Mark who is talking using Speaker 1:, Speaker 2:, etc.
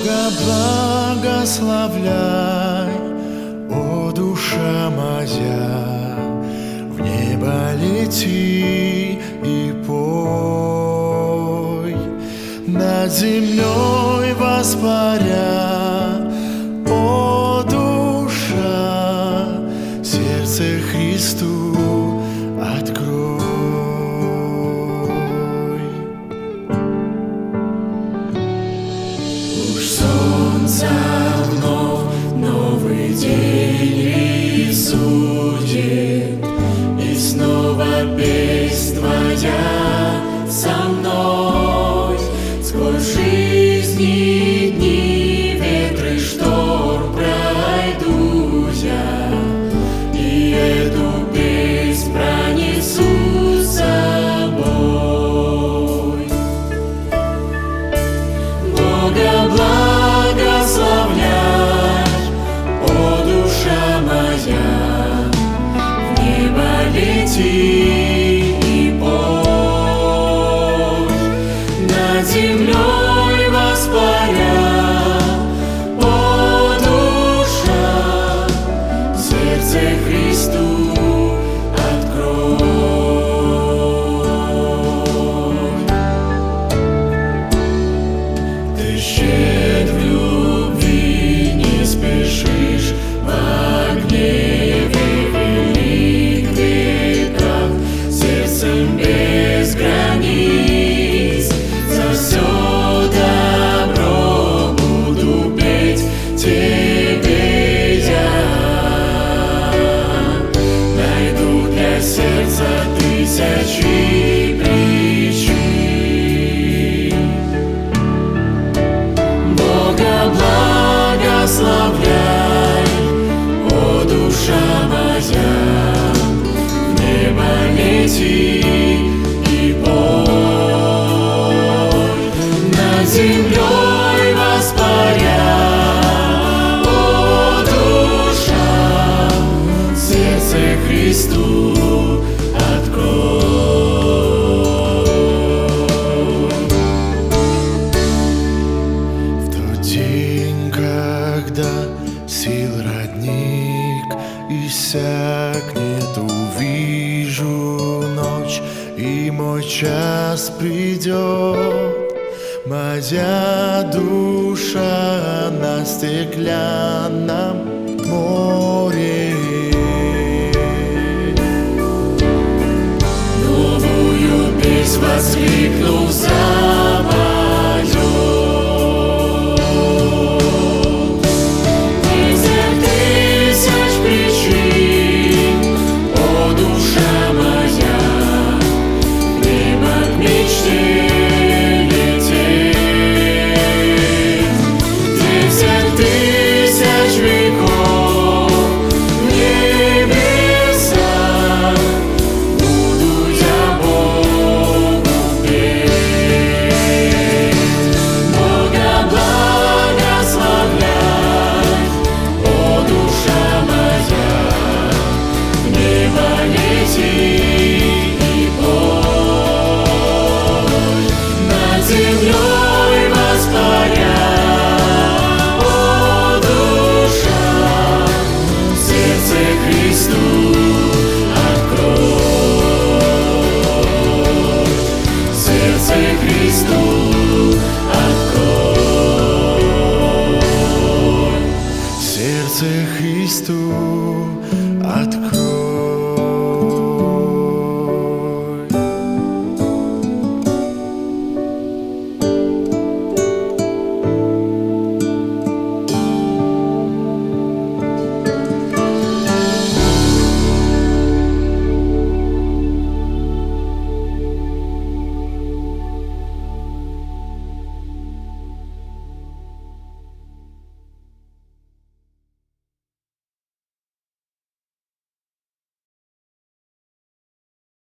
Speaker 1: Бога благословляй, о душа моя, в небо лети и пой, над землей воспаря, о душа, сердце Христу открой.
Speaker 2: Уж солнце вновь новый день рисует, и снова песнь твоя со мной. Сквозь жизни дни, ветры, шторм пройду я, и эту песнь пронесу с собой. Бога благословляй, о душа моя, в небо лети и пой, над землей воспаря, о душа, сердце Христу открой. Ты щедр в любви, не спешишь во гневе, велик в веках, сердцем без границ. За все добро буду петь тебе я. Найду для сердца тысячи причин. Бога благословляй, о душа моя, в небо лети и пой, над землей воспаря, о душа, сердце Христу открой.
Speaker 1: В тот день, когда сил родник иссякнет, увижу ночь, и мой час придет. Моя душа на стеклянном море
Speaker 2: Новую песнь воскликнув за